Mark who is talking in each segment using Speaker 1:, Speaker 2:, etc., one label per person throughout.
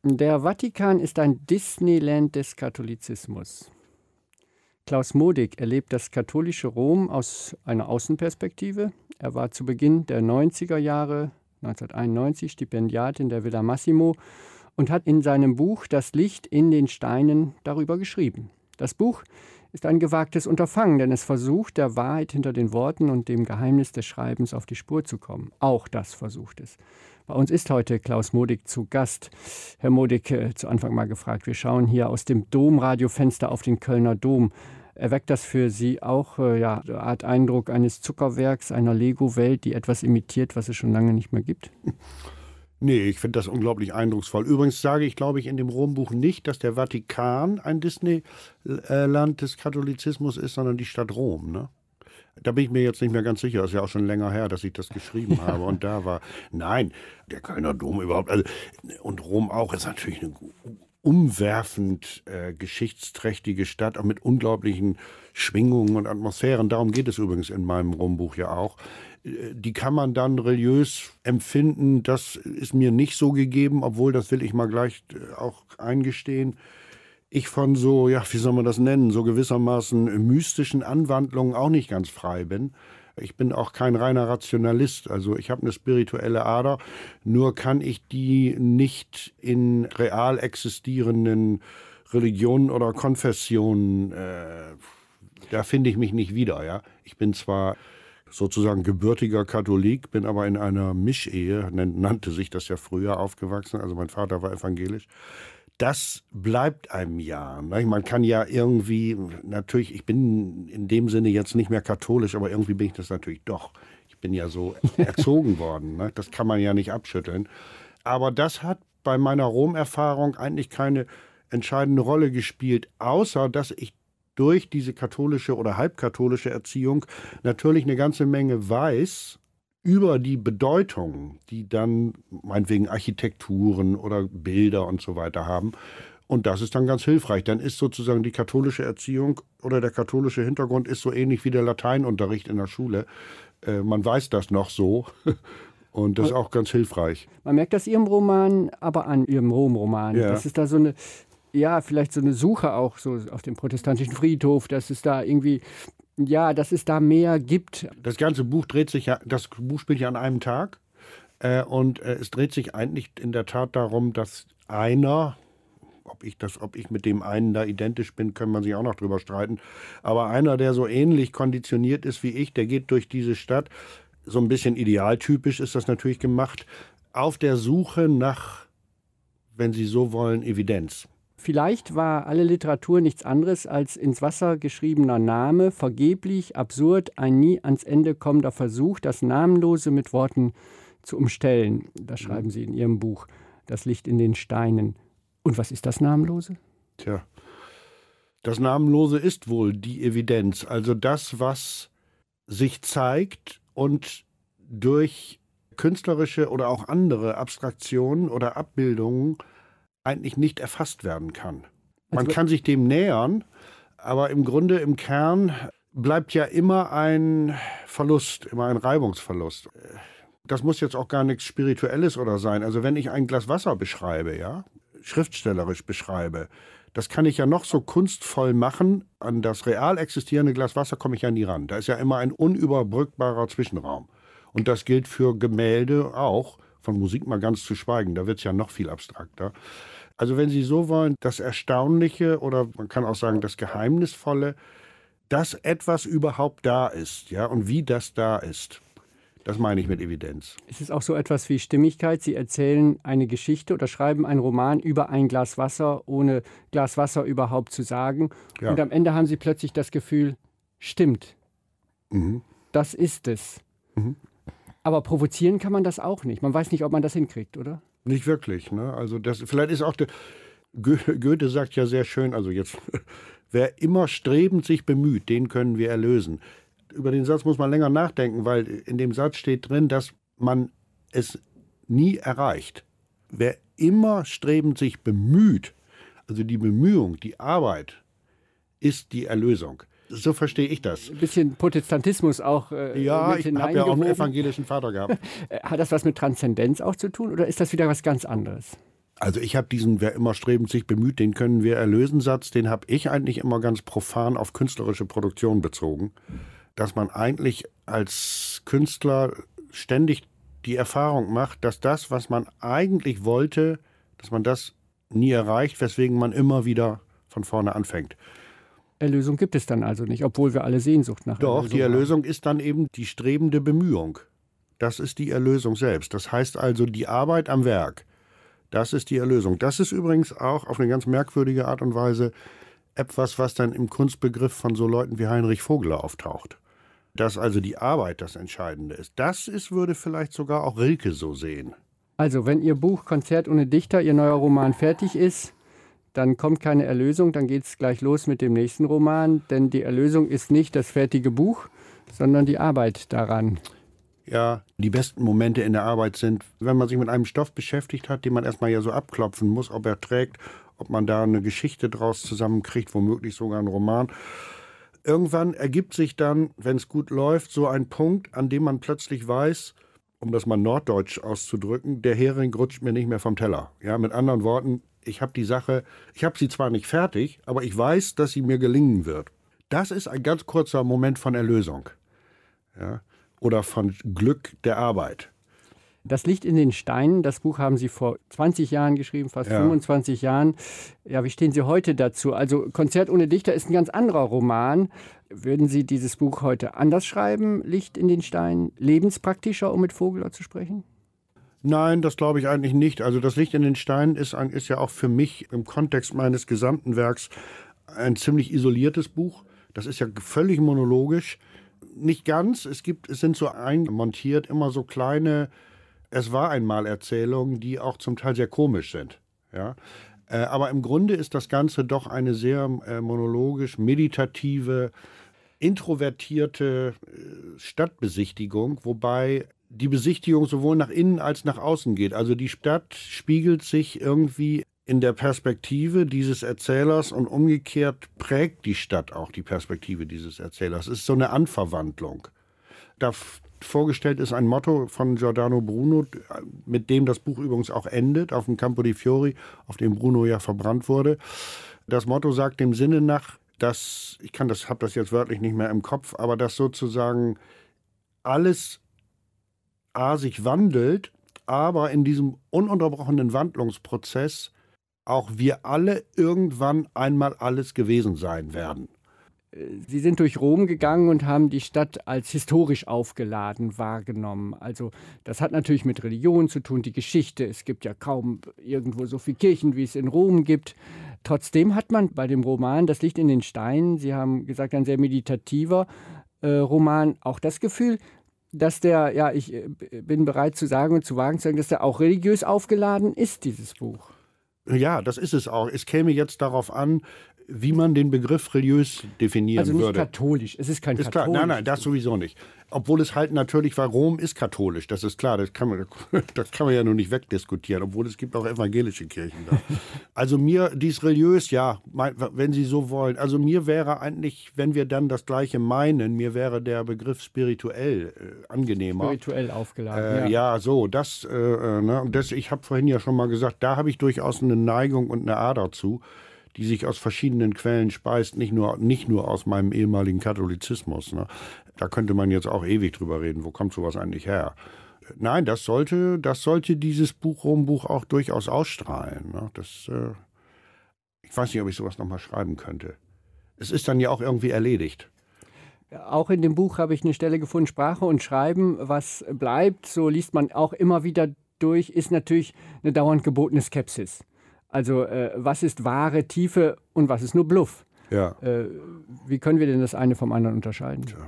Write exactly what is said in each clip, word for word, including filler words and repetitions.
Speaker 1: Der Vatikan ist ein Disneyland des Katholizismus. Klaus Modig erlebt das katholische Rom aus einer Außenperspektive. Er war zu Beginn der neunziger Jahre, neunzehnhunderteinundneunzig, Stipendiat in der Villa Massimo und hat in seinem Buch »Das Licht in den Steinen« darüber geschrieben. Das Buch ist ein gewagtes Unterfangen, denn es versucht, der Wahrheit hinter den Worten und dem Geheimnis des Schreibens auf die Spur zu kommen. Auch das versucht es. Bei uns ist heute Klaus Modig zu Gast. Herr Modig, äh, zu Anfang mal gefragt, wir schauen hier aus dem Domradiofenster auf den Kölner Dom. Erweckt das für Sie auch äh, ja, eine Art Eindruck eines Zuckerwerks, einer Lego-Welt, die etwas imitiert, was es schon lange nicht mehr gibt?
Speaker 2: Nee, ich finde das unglaublich eindrucksvoll. Übrigens sage ich, glaube ich, in dem Rombuch nicht, dass der Vatikan ein Disneyland des Katholizismus ist, sondern die Stadt Rom, ne? Da bin ich mir jetzt nicht mehr ganz sicher. Das ist ja auch schon länger her, dass ich das geschrieben ja. habe. Und da war, nein, der Kölner Dom überhaupt, also, und Rom auch, ist natürlich eine umwerfend äh, geschichtsträchtige Stadt, auch mit unglaublichen Schwingungen und Atmosphären. Darum geht es übrigens in meinem Rombuch ja auch. Die kann man dann religiös empfinden. Das ist mir nicht so gegeben, obwohl, das will ich mal gleich auch eingestehen, ich von so, ja, wie soll man das nennen, so gewissermaßen mystischen Anwandlungen auch nicht ganz frei bin. Ich bin auch kein reiner Rationalist, also ich habe eine spirituelle Ader, nur kann ich die nicht in real existierenden Religionen oder Konfessionen, äh, da finde ich mich nicht wieder, ja. Ich bin zwar sozusagen gebürtiger Katholik, bin aber in einer Mischehe, nannte sich das ja früher, aufgewachsen, also mein Vater war evangelisch. Das bleibt einem ja. Ne? Man kann ja irgendwie, natürlich, ich bin in dem Sinne jetzt nicht mehr katholisch, aber irgendwie bin ich das natürlich doch. Ich bin ja so erzogen worden. Ne? Das kann man ja nicht abschütteln. Aber das hat bei meiner Rom-Erfahrung eigentlich keine entscheidende Rolle gespielt, außer dass ich durch diese katholische oder halbkatholische Erziehung natürlich eine ganze Menge weiß über die Bedeutung, die dann meinetwegen Architekturen oder Bilder und so weiter haben. Und das ist dann ganz hilfreich. Dann ist sozusagen die katholische Erziehung oder der katholische Hintergrund ist so ähnlich wie der Lateinunterricht in der Schule. Äh, man weiß das noch so. Und das ist auch ganz hilfreich.
Speaker 1: Man merkt das Ihrem Roman, aber an Ihrem Rom-Roman. Ja. Das ist da so eine, ja, vielleicht so eine Suche auch so auf dem protestantischen Friedhof, dass es da irgendwie, ja, dass es da mehr gibt.
Speaker 2: Das ganze Buch dreht sich ja, das Buch spielt ja an einem Tag. Äh, und äh, es dreht sich eigentlich in der Tat darum, dass einer, ob ich, das, ob ich mit dem einen da identisch bin, kann man sich auch noch drüber streiten, aber einer, der so ähnlich konditioniert ist wie ich, der geht durch diese Stadt, so ein bisschen idealtypisch ist das natürlich gemacht, auf der Suche nach, wenn Sie so wollen, Evidenz.
Speaker 1: Vielleicht war alle Literatur nichts anderes als ins Wasser geschriebener Name, vergeblich, absurd, ein nie ans Ende kommender Versuch, das Namenlose mit Worten zu umstellen. Das schreiben Sie in Ihrem Buch, Das Licht in den Steinen. Und was ist das Namenlose?
Speaker 2: Tja, das Namenlose ist wohl die Evidenz, also das, was sich zeigt und durch künstlerische oder auch andere Abstraktionen oder Abbildungen eigentlich nicht erfasst werden kann. Man kann sich dem nähern, aber im Grunde, im Kern bleibt ja immer ein Verlust, immer ein Reibungsverlust. Das muss jetzt auch gar nichts Spirituelles oder sein. Also wenn ich ein Glas Wasser beschreibe, ja, schriftstellerisch beschreibe, das kann ich ja noch so kunstvoll machen. An das real existierende Glas Wasser komme ich ja nie ran. Da ist ja immer ein unüberbrückbarer Zwischenraum. Und das gilt für Gemälde auch, von Musik mal ganz zu schweigen. Da wird es ja noch viel abstrakter. Also wenn Sie so wollen, das Erstaunliche oder man kann auch sagen das Geheimnisvolle, dass etwas überhaupt da ist, ja, und wie das da ist. Das meine ich mit Evidenz.
Speaker 1: Ist es auch so etwas wie Stimmigkeit? Sie erzählen eine Geschichte oder schreiben einen Roman über ein Glas Wasser, ohne Glas Wasser überhaupt zu sagen. Ja. Und am Ende haben Sie plötzlich das Gefühl, stimmt, mhm. das ist es. Mhm. Aber provozieren kann man das auch nicht. Man weiß nicht, ob man das hinkriegt, oder?
Speaker 2: Nicht wirklich. Ne? Also das, vielleicht ist auch der, Goethe sagt ja sehr schön, also jetzt, wer immer strebend sich bemüht, den können wir erlösen. Über den Satz muss man länger nachdenken, weil in dem Satz steht drin, dass man es nie erreicht. Wer immer strebend sich bemüht, also die Bemühung, die Arbeit, ist die Erlösung. So verstehe ich das.
Speaker 1: Ein bisschen Protestantismus auch äh,
Speaker 2: Ja, ich habe ja auch einen evangelischen Vater gehabt.
Speaker 1: Hat das was mit Transzendenz auch zu tun oder ist das wieder was ganz anderes?
Speaker 2: Also ich habe diesen, wer immer strebend sich bemüht, den können wir erlösen Satz, den habe ich eigentlich immer ganz profan auf künstlerische Produktion bezogen. Dass man eigentlich als Künstler ständig die Erfahrung macht, dass das, was man eigentlich wollte, dass man das nie erreicht, weswegen man immer wieder von vorne anfängt.
Speaker 1: Erlösung gibt es dann also nicht, obwohl wir alle Sehnsucht nach
Speaker 2: Doch,
Speaker 1: Erlösung
Speaker 2: die Erlösung haben. Ist dann eben die strebende Bemühung. Das ist die Erlösung selbst. Das heißt also die Arbeit am Werk. Das ist die Erlösung. Das ist übrigens auch auf eine ganz merkwürdige Art und Weise etwas, was dann im Kunstbegriff von so Leuten wie Heinrich Vogler auftaucht. Dass also die Arbeit das Entscheidende ist. Das ist, würde vielleicht sogar auch Rilke so sehen.
Speaker 1: Also wenn Ihr Buch Konzert ohne Dichter, Ihr neuer Roman fertig ist, dann kommt keine Erlösung, dann geht es gleich los mit dem nächsten Roman. Denn die Erlösung ist nicht das fertige Buch, sondern die Arbeit daran.
Speaker 2: Ja, die besten Momente in der Arbeit sind, wenn man sich mit einem Stoff beschäftigt hat, den man erstmal ja so abklopfen muss, ob er trägt, ob man da eine Geschichte draus zusammenkriegt, womöglich sogar einen Roman. Irgendwann ergibt sich dann, wenn es gut läuft, so ein Punkt, an dem man plötzlich weiß, um das mal norddeutsch auszudrücken, der Hering rutscht mir nicht mehr vom Teller. Ja, mit anderen Worten, ich habe die Sache, ich habe sie zwar nicht fertig, aber ich weiß, dass sie mir gelingen wird. Das ist ein ganz kurzer Moment von Erlösung. Ja, oder von Glück der Arbeit.
Speaker 1: Das Licht in den Steinen, das Buch haben Sie vor zwanzig Jahren geschrieben, fast ja. fünfundzwanzig Jahren. Ja, wie stehen Sie heute dazu? Also Konzert ohne Dichter ist ein ganz anderer Roman. Würden Sie dieses Buch heute anders schreiben, Licht in den Steinen, lebenspraktischer, um mit Vogler zu sprechen?
Speaker 2: Nein, das glaube ich eigentlich nicht. Also das Licht in den Steinen ist, ein, ist ja auch für mich im Kontext meines gesamten Werks ein ziemlich isoliertes Buch. Das ist ja völlig monologisch. Nicht ganz, es gibt, es sind so einmontiert immer so kleine Es war einmal Erzählungen, die auch zum Teil sehr komisch sind. Ja? Äh, aber im Grunde ist das Ganze doch eine sehr äh, monologisch, meditative, introvertierte äh, Stadtbesichtigung, wobei die Besichtigung sowohl nach innen als nach außen geht. Also die Stadt spiegelt sich irgendwie in der Perspektive dieses Erzählers und umgekehrt prägt die Stadt auch die Perspektive dieses Erzählers. Es ist so eine Anverwandlung. Da vorgestellt ist ein Motto von Giordano Bruno, mit dem das Buch übrigens auch endet, auf dem Campo di Fiori, auf dem Bruno ja verbrannt wurde. Das Motto sagt dem Sinne nach, dass, ich kann das, habe das jetzt wörtlich nicht mehr im Kopf, aber dass sozusagen alles A sich wandelt, aber in diesem ununterbrochenen Wandlungsprozess auch wir alle irgendwann einmal alles gewesen sein werden.
Speaker 1: Sie sind durch Rom gegangen und haben die Stadt als historisch aufgeladen wahrgenommen. Also das hat natürlich mit Religion zu tun, die Geschichte. Es gibt ja kaum irgendwo so viele Kirchen, wie es in Rom gibt. Trotzdem hat man bei dem Roman Das Licht in den Steinen, Sie haben gesagt, ein sehr meditativer äh, Roman, auch das Gefühl, dass der, ja, ich äh, bin bereit zu sagen und zu wagen zu sagen, dass der auch religiös aufgeladen ist, dieses Buch.
Speaker 2: Ja, das ist es auch. Es käme jetzt darauf an, wie man den Begriff religiös definieren würde.
Speaker 1: Also nicht
Speaker 2: würde.
Speaker 1: katholisch, es ist kein
Speaker 2: ist
Speaker 1: katholisch.
Speaker 2: Nein, nein, das sowieso nicht. Obwohl es halt natürlich, weil Rom ist katholisch, das ist klar, das kann man, das kann man ja nur nicht wegdiskutieren, obwohl es gibt auch evangelische Kirchen da. Also mir, dies religiös, ja, wenn Sie so wollen, also mir wäre eigentlich, wenn wir dann das Gleiche meinen, mir wäre der Begriff spirituell äh, angenehmer.
Speaker 1: Spirituell aufgeladen,
Speaker 2: äh,
Speaker 1: ja.
Speaker 2: Ja, so, das, äh, ne, und das, ich habe vorhin ja schon mal gesagt, da habe ich durchaus eine Neigung und eine Ader zu, die sich aus verschiedenen Quellen speist, nicht nur, nicht nur aus meinem ehemaligen Katholizismus. Ne? Da könnte man jetzt auch ewig drüber reden, wo kommt sowas eigentlich her? Nein, das sollte, das sollte dieses Buch, Rombuch auch durchaus ausstrahlen. Ne? Das, äh, ich weiß nicht, ob ich sowas nochmal schreiben könnte. Es ist dann ja auch irgendwie erledigt.
Speaker 1: Auch in dem Buch habe ich eine Stelle gefunden, Sprache und Schreiben, was bleibt, so liest man auch immer wieder durch, ist natürlich eine dauernd gebotene Skepsis. Also äh, was ist wahre Tiefe und was ist nur Bluff?
Speaker 2: Ja.
Speaker 1: Äh, wie können wir denn das eine vom anderen unterscheiden?
Speaker 2: Tja.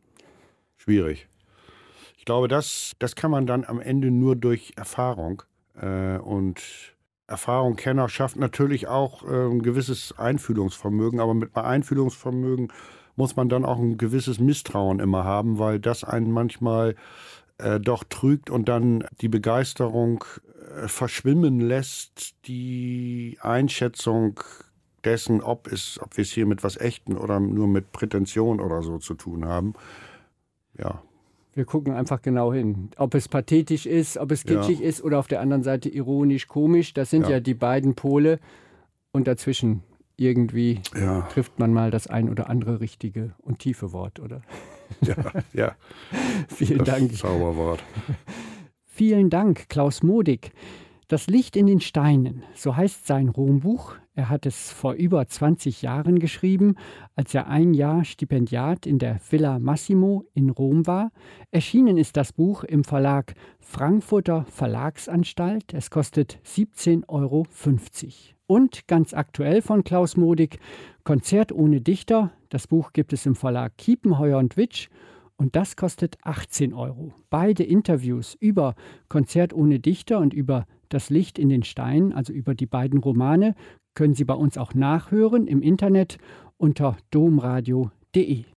Speaker 2: Schwierig. Ich glaube, das, das kann man dann am Ende nur durch Erfahrung. Äh, und Erfahrung, Kenner schafft natürlich auch äh, ein gewisses Einfühlungsvermögen. Aber mit Einfühlungsvermögen muss man dann auch ein gewisses Misstrauen immer haben, weil das einen manchmal äh, doch trügt und dann die Begeisterung verschwimmen lässt, die Einschätzung dessen, ob, es, ob wir es hier mit was Echten oder nur mit Prätension oder so zu tun haben. Ja.
Speaker 1: Wir gucken einfach genau hin. Ob es pathetisch ist, ob es kitschig ja. ist oder auf der anderen Seite ironisch, komisch. Das sind ja, ja die beiden Pole. Und dazwischen irgendwie ja. trifft man mal das ein oder andere richtige und tiefe Wort, oder?
Speaker 2: Ja, ja.
Speaker 1: Vielen
Speaker 2: das
Speaker 1: Dank.
Speaker 2: Zauberwort.
Speaker 1: Vielen Dank, Klaus Modig. Das Licht in den Steinen, so heißt sein Rombuch. Er hat es vor über zwanzig Jahren geschrieben, als er ein Jahr Stipendiat in der Villa Massimo in Rom war. Erschienen ist das Buch im Verlag Frankfurter Verlagsanstalt. Es kostet siebzehn Euro fünfzig. Und ganz aktuell von Klaus Modig, Konzert ohne Dichter. Das Buch gibt es im Verlag Kiepenheuer und Witsch. Und das kostet achtzehn Euro. Beide Interviews über Konzert ohne Dichter und über Das Licht in den Steinen, also über die beiden Romane, können Sie bei uns auch nachhören im Internet unter domradio punkt de.